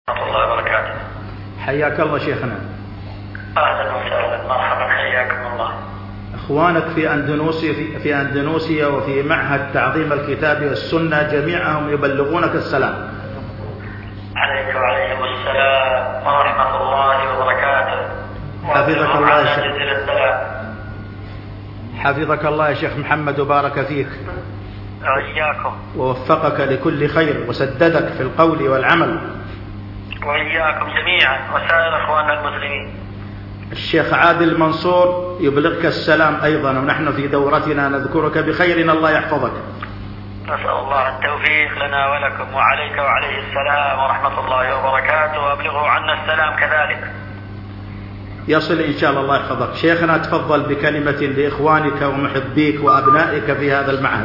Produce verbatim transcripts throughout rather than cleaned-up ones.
ورحمة الله وبركاته. حياك الله شيخنا. أهلا وسهلا، مرحبا، حياكم الله. إخوانك في أندونيسيا في, في أندونيسيا وفي معهد تعظيم الكتاب والسنة جميعهم يبلغونك السلام. عليك وعليهم السلام ورحمة الله وبركاته. حفظك الله يا شيخ. جزيل السلام. حفظك الله يا شيخ محمد وبارك فيك. وإياكم. ووفقك لكل خير وسددك في القول والعمل. وإياكم جميعا وسائر إخواننا المسلمين. الشيخ عادل منصور يبلغك السلام أيضا، ونحن في دورتنا نذكرك بخير، الله يحفظك. نسأل الله التوفيق لنا ولكم، وعليك وعليه السلام ورحمة الله وبركاته، وأبلغوا عنا السلام كذلك. يصل إن شاء الله، الله يحفظك. شيخنا تفضل بكلمة لإخوانك ومحبيك وأبنائك في هذا المعهد.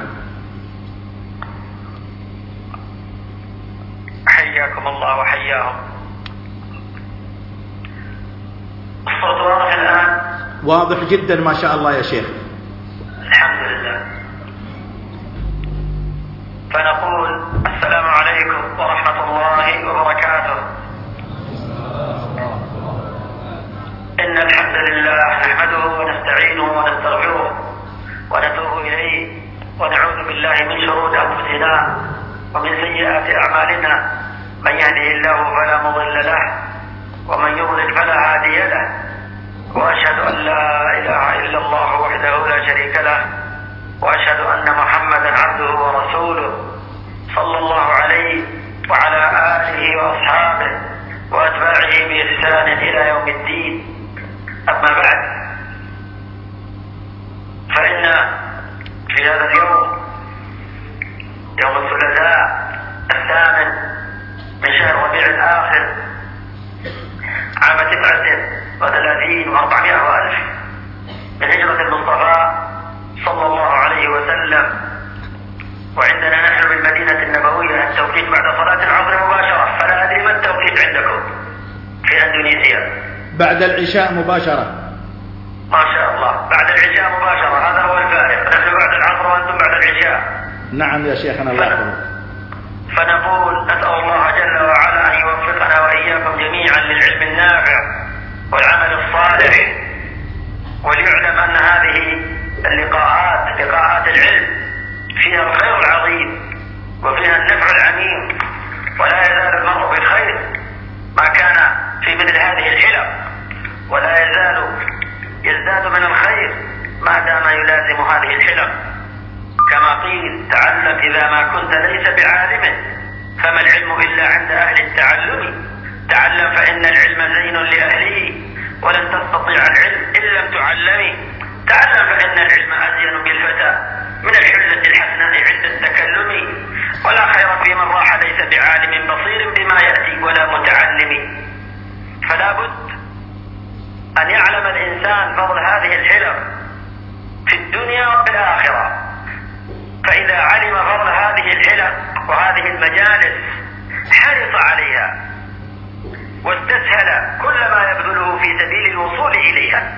حياكم الله وحياهم. الصوت واضح الآن؟ واضح جدا ما شاء الله يا شيخ. الحمد لله. فنقول السلام عليكم ورحمة الله وبركاته. إن الحمد لله نحمده ونستعينه ونستغفره ونتوب إليه، ونعوذ بالله من شرور أنفسنا ومن سيئات أعمالنا. من يهده الله فلا مضل له، ومن يضلل فلا هادي له، وأشهد أن لا إله إلا الله وحده لا شريك له، وأشهد أن محمدا عبده ورسوله صلى الله عليه وعلى آله وأصحابه وأتباعه بإحسان إلى يوم الدين. أما بعد، فإن في هذا اليوم، يوم الثلاثاء الثامن من شهر ربيع الآخر عام تسعة وثلاثين وأربعمائة وألف من هجرة المصطفى صلى الله عليه وسلم، وعندنا نحن بالمدينة النبوية التوقيت بعد صلاة العصر مباشرة، فلا أدري ما التوقيت عندكم في أندونيسيا. بعد العشاء مباشرة. ما شاء الله، بعد العشاء مباشرة، هذا هو الفارق، نحن بعد العصر وأنتم بعد العشاء. نعم يا شيخنا، الله يحفظك. فنقول نسأل الله جل وعلا أن يوفقنا وإياكم جميعا للعلم النافع والعمل الصالح، وليعلم أن هذه اللقاءات لقاءات العلم فيها الخير العظيم وفيها النفع العميم، ولا يزال المرء بالخير ما كان في مثل هذه الحلق، ولا يزال يزداد من الخير ما دام يلازم هذه الحلق. كما قيل: تعلم إذا ما كنت ليس بعالم، فما العلم إلا عند أهل التعلم. تعلم فإن العلم زين لأهله، ولن تستطيع العلم إن لم تعلمي. تعلم فإن العلم أزين بالفتى من الحلة الحسناء عند التكلم، ولا خير في من راح ليس بعالم بصير بما يأتي ولا متعلم. فلا بد أن يعلم الإنسان فضل هذه الحلق في الدنيا وفي الآخرة. فإذا علم فضل هذه الحلق وهذه المجالس حرص عليها، واستسهل كل ما يبذله في سبيل الوصول إليها.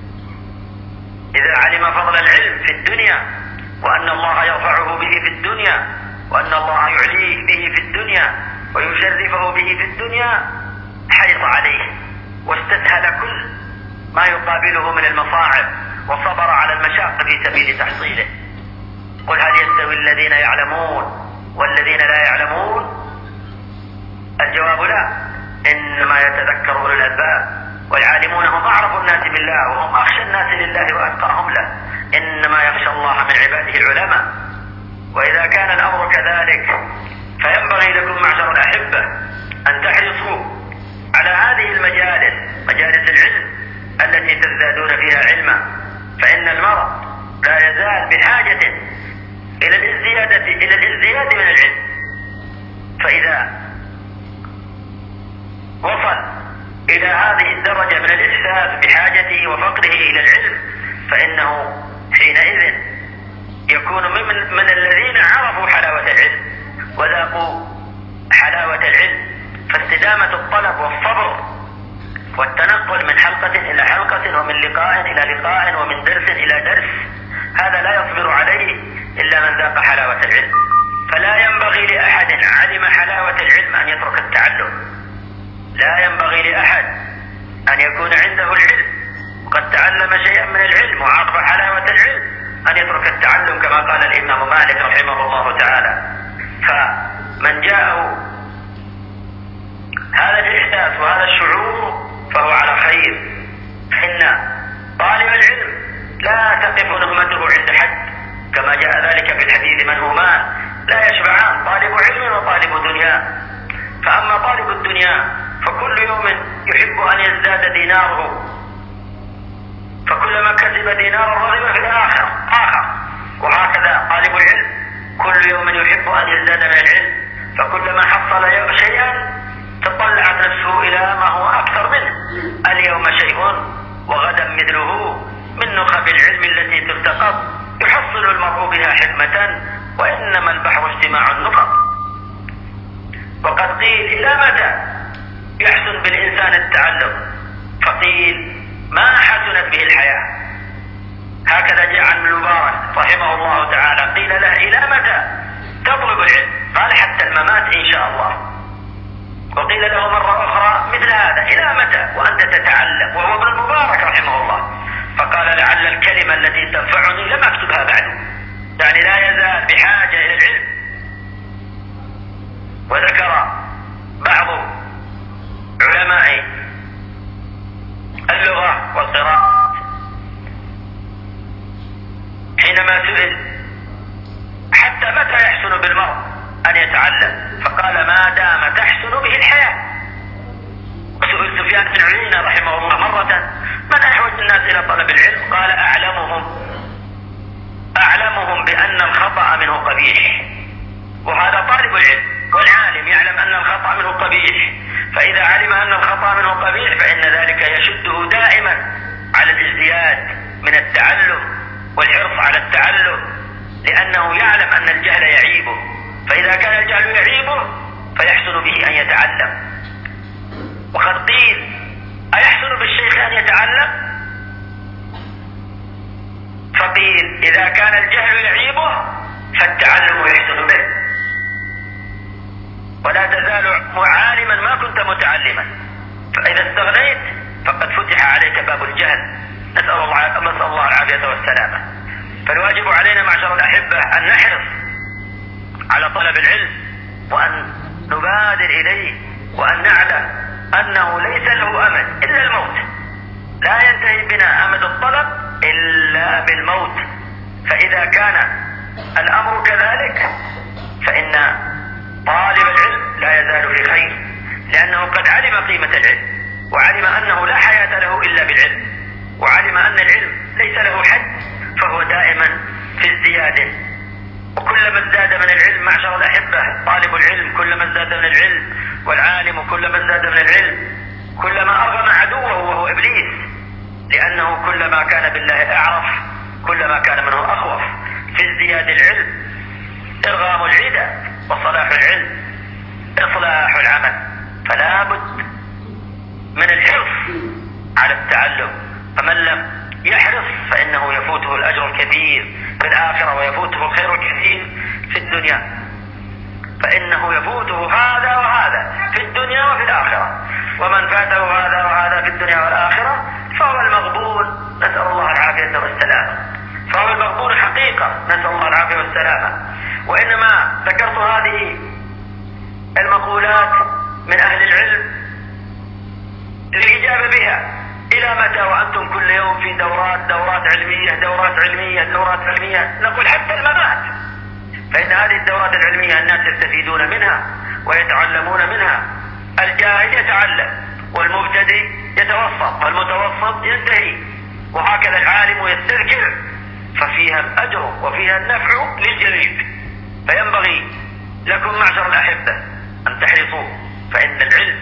إذا علم فضل العلم في الدنيا، وأن الله يرفعه به في الدنيا، وأن الله يعليه به في الدنيا ويشرفه به في الدنيا، حرص عليه واستسهل كل ما يقابله من المصاعب، وصبر على المشاق في سبيل تحصيله. قل هل يستوي الذين يعلمون والذين لا يعلمون؟ الجواب لا، إنما يتذكر أولو الألباب، والعالمون هم أعرف الناس بالله وهم أخشى الناس لله وأتقاهم له. إنما يخشى الله من عباده العلماء. وإذا كان الأمر كذلك، فينبغي لكم معشر الأحبة أن تحرصوا على هذه المجالس، مجالس العلم التي تزدادون فيها علما، فإن المرء لا يزال بحاجة إلى الازدياد إلى الازدياد من العلم. فإذا وصل إلى هذه الدرجة من الإحساس بحاجته وفقره إلى العلم، فإنه حينئذ يكون من, من الذين عرفوا حلاوة العلم وذاقوا حلاوة العلم. فاستدامة الطلب والصبر والتنقل من حلقة إلى حلقة، ومن لقاء إلى لقاء، ومن درس إلى درس، هذا لا يصبر عليه إلا من ذاق حلاوة العلم. فلا ينبغي لأحد علم حلاوة العلم أن يترك التعلم، لا ينبغي لأحد أن يكون عنده العلم وقد تعلم شيئا من العلم وعرف حلاوة العلم أن يترك التعلم، كما قال الإمام مالك رحمه الله تعالى. فمن جاءه هذا الإحساس وهذا الشعور فهو على خير. إن طالب العلم لا تقف نغمته عند حد، كما جاء ذلك في الحديث: من هما لا يشبعان، طالب علم وطالب دنيا. فأما طالب الدنيا فكل يوم يحب أن يزداد ديناره، فكلما كسب دينارا رغب في الآخر آخر. وهكذا طالب العلم كل يوم يحب أن يزداد من العلم، فكلما حصل شيئا تطلعت نفسه إلى ما هو أكثر منه. اليوم شيء وغدا مثله من نخب العلم التي تلتقط، يحصل المرء بها حكمة، وإنما البحر اجتماع النقط. وقد قيل: إلى متى يحسن بالإنسان التعلم؟ فقيل: ما حسنت به الحياة. هكذا جاء عن المبارك رحمه الله تعالى، قيل له: إلى متى تطلب العلم؟ قال: حتى الممات إن شاء الله. وقيل له مرة أخرى مثل هذا: إلى متى وأنت تتعلم؟ وهو ابن المبارك رحمه الله. فقال: لعل الكلمة التي تنفعني لم أكتبها بعد، يعني لا يزال بحاجة إلى العلم. وذكر بعض علماء اللغة والقراءة حينما سئل: حتى متى يحسن بالمرء أن يتعلم؟ فقال: ما دام تحسن به الحياة. وسئل سفيان بن عيينة رحمه الله مرة: من أحوج الناس إلى طلب العلم؟ قال: أعلمهم أعلمهم بأن الخطأ منه قبيح. وهذا طالب العلم، والعالم يعلم أن الخطأ منه قبيح، فإذا علم أن الخطأ منه قبيح فإن ذلك يشده دائما على الازدياد من التعلم والحرص على التعلم، لأنه يعلم أن الجهل يعيبه، فإذا كان الجهل يعيبه فيحسن به أن يتعلم. وقد قيل: أيحسن بالشيخ أن يتعلم؟ فقيل: إذا كان الجهل يعيبه فالتعلم يحسن به. ولا تزال عالما ما كنت متعلما، فإذا استغنيت فقد فتح عليك باب الجهل. نسأل الله, نسأل الله العافية والسلامة. فالواجب علينا معشر الأحبة أن نحرص على طلب العلم، وأن نبادر إليه، وأن نعلم أنه ليس له أمد إلا الموت. لا ينتهي بنا أمد الطلب إلا بالموت. فإذا كان الأمر كذلك فإن طالب العلم لا يزال في خير، لأنه قد علم قيمة العلم، وعلم أنه لا حياة له إلا بالعلم، وعلم أن العلم ليس له حد، فهو دائما في ازدياد. وكلما ازداد من العلم معشر الأحبة طالب العلم، كلما ازداد من العلم، والعالم كلما ازداد من العلم كلما أرغم عدوه وهو إبليس، لأنه كلما كان بالله أعرف كلما كان منه أخوف. في ازدياد العلم إرغام العدى، وصلاح العلم إصلاح العمل. فلا بد من الحرص على التعلم، فمن لم يحرص فإنه يفوته الأجر الكبير في الآخرة، ويفوته الخير الكثير في الدنيا. فإنه يفوته هذا وهذا في الدنيا وفي الآخرة، ومن فاته هذا وهذا في الدنيا والآخرة فهو المغبون، نسأل الله العافية والسلامة. فهو المغبون حقيقة، نسأل الله العافية والسلامة. وإنما ذكرت هذه المقولات من أهل العلم للإجابة بها. إلى متى وأنتم كل يوم في دورات دورات علمية دورات علمية دورات علمية؟ نقول حتى الممات، فإن هذه الدورات العلمية الناس يستفيدون منها ويتعلمون منها. الجاهل يتعلم، والمبتدئ يتوسط، والمتوسط ينتهي، وهكذا العالم يستذكر، ففيها الأجر وفيها النفع للجميع. فينبغي لكم معشر الأحبة أن تحرصوا، فإن العلم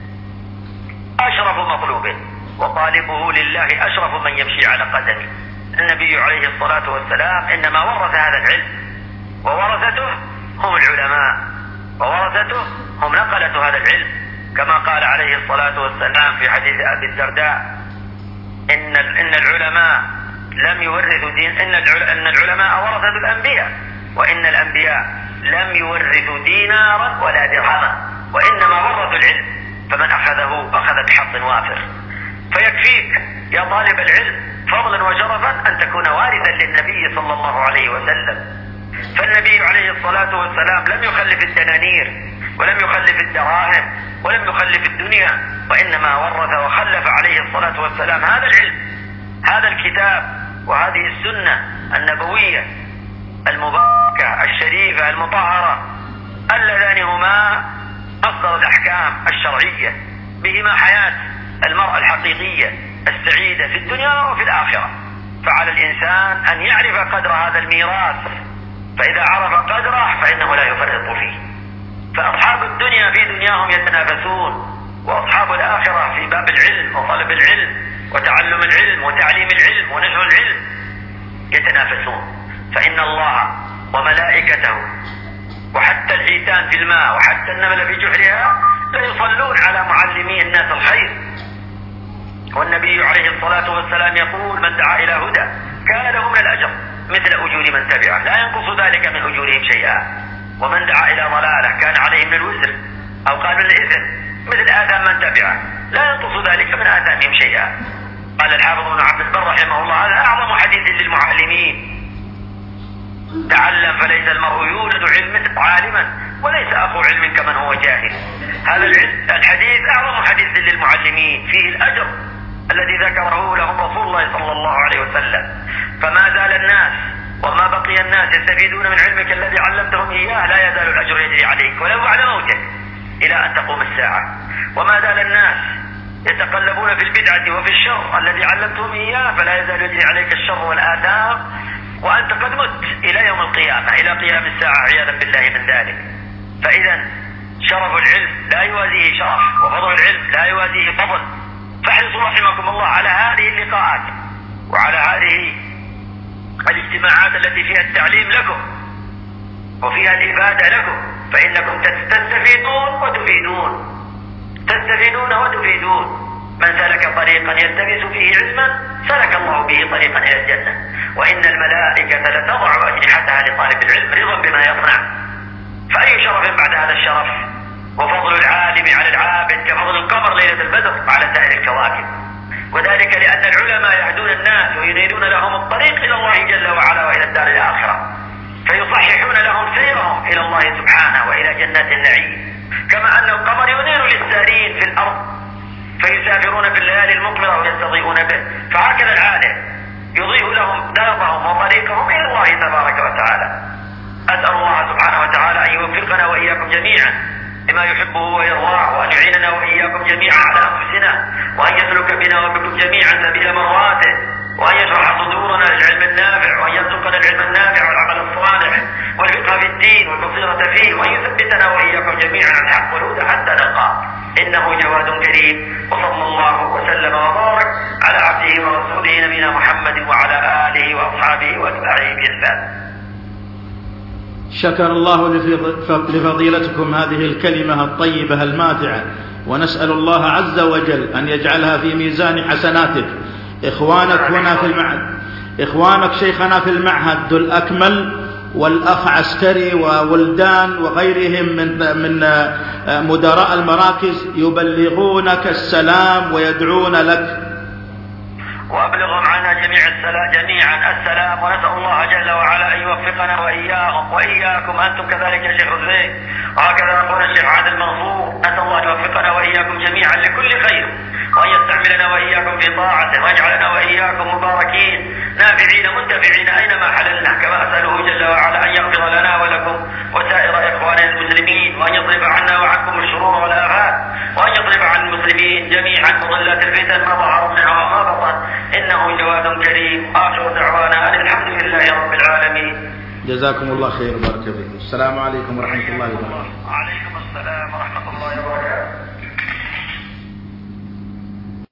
أشرف مطلوب، وطالبه لله أشرف من يمشي على قدمه. النبي عليه الصلاة والسلام إنما ورث هذا العلم، وورثته هم العلماء، وورثته هم نقلة هذا العلم، كما قال عليه الصلاة والسلام في حديث أبي الدرداء: إن إن العلماء لم يورثوا دين إن إن العلماء ورثة الأنبياء، وإن الأنبياء لم يورثوا دينارا ولا درهما، وإنما ورثوا العلم. فمن أخذه أخذ بحظ وافر. فيكفيك يا طالب العلم فضلا وشرفا أن تكون وارثا للنبي صلى الله عليه وسلم. فالنبي عليه الصلاة والسلام لم يخلف الدنانير ولم يخلف الدراهم ولم يخلف الدنيا، وإنما ورث وخلف عليه الصلاة والسلام هذا العلم، هذا الكتاب، وهذه السنة النبوية المباركة الشريفة المطهرة، اللذان هما أصدر الأحكام الشرعية، بهما حياة المرأة الحقيقية السعيدة في الدنيا وفي الآخرة. فعلى الإنسان أن يعرف قدر هذا الميراث، فإذا عرف قدره فإنه لا يفرط فيه. فأصحاب الدنيا في دنياهم يتنافسون، وأصحاب الآخرة في باب العلم وطلب العلم وتعلم العلم وتعليم العلم ونشر العلم يتنافسون. فإن الله وملائكته وحتى الحيتان في الماء وحتى النمل في جحرها لا يصلون على معلمي الناس الخير. والنبي عليه الصلاة والسلام يقول: من دعا إلى هدى كان له من الأجر مثل أجور من تبعه لا ينقص ذلك من أجورهم شيئا، ومن دعا إلى ضلالة كان عليه من الوزر أو قال من الإثم مثل آثام من تبعه لا ينقص ذلك من آثامهم شيئا. قال الحافظ ابن عبد البر رحمه الله: هذا أعظم حديث للمعلمين. تعلم فليس المرء يولد علم عالما وليس أخو علم كمن هو جاهل. هذا الحديث أعظم حديث للمعلمين، فيه الأجر الذي ذكره لهم رسول الله صلى الله عليه وسلم. فما زال الناس وما بقي الناس يستفيدون من علمك الذي علمتهم إياه، لا يزال الأجر يجري عليك ولو بعد موتك إلى أن تقوم الساعة. وما زال الناس يتقلبون في البدعة وفي الشر الذي علمتهم إياه، فلا يزال يجري عليك الشر والآثام وأنت قد مت إلى يوم القيامة، إلى قيام الساعة عياذا بالله من ذلك. فإذا شرف العلم لا يوازيه شرف، وفضل العلم لا يوازيه فضل. فاحرصوا رحمكم الله على هذه اللقاءات وعلى هذه الاجتماعات التي فيها التعليم لكم وفيها الإفادة لكم، فإنكم تستفيدون وتفيدون، تستفيدون وتفيدون. من سلك طريقا يلتمس فيه علما سلك الله به طريقا إلى الجنة، وإن الملائكة لتضع أجنحتها لطالب العلم رضا بما يصنع. فأي شرف بعد هذا الشرف؟ وفضل العالم على العابد كفضل القمر ليلة البدر على سائر الكواكب. وذلك لأن العلماء يهدون الناس وينيرون لهم الطريق إلى الله جل وعلا وإلى الدار الآخرة، فيصححون لهم سيرهم إلى الله سبحانه وإلى جنات النعيم. كما أن القمر ينير للسارين في الأرض فيسافرون في الليالي المقمرة ويستضيئون به، فهكذا العالم يضيء لهم دربهم وطريقهم إلى الله تبارك وتعالى. أسأل الله سبحانه وتعالى أن يوفقنا وإياكم جميعا لما يحبه ويرضاه، وأن يعيننا وإياكم جميعا على أنفسنا، وأن يسلك بنا وبكم جميعا سبيل مرواته، وأن يشرح صدورنا للعلم النافع، وأن يرزقنا العلم النافع والعمل الصالح والفقه في الدين والبصيرة فيه، وأن يثبتنا وإياكم جميعا على الحق والهدى حتى نلقاه، إنه جواد كريم. وصلى الله وسلم وبارك على عبده ورسوله نبينا محمد وعلى آله وأصحابه وأتباعه بإحسان. شكر الله لفضيلتكم هذه الكلمة الطيبة الماتعة، ونسأل الله عز وجل أن يجعلها في ميزان حسناتك. إخوانك هنا في المعهد، إخوانك شيخنا في المعهد ذو الأكمل والأخ عسكري وولدان وغيرهم من من مدراء المراكز يبلغونك السلام ويدعون لك. وأبلغهم عنا جميع السلام جميعا السلام، ونسأل الله جل وعلا أن يوفقنا وإياهم وإياكم أنتم كذلك يا شيخ حسين، وهكذا أخونا الشيخ عادل منصور. نسأل الله أن يوفقنا وإياكم جميعا لكل خير، وأن يستعملنا وإياكم في طاعته، ويجعلنا وإياكم مباركين نافعين منتفعين أينما حللنا، كما أسأله جل وعلا أن يغفر لنا ولكم وسائر إخواننا المسلمين، وأن يصرف عنا وعنكم الشرور والآفات، وأن يصرف عن المسلمين جميعا مضلات الفتن ما ظهر منها وما بطن، إنه جواد كريم. آخر دعوانا أن الحمد لله رب العالمين. جزاكم الله خير وبارك فيكم. السلام عليكم ورحمة الله وبركاته. وعليكم السلام ورحمة الله وبركاته.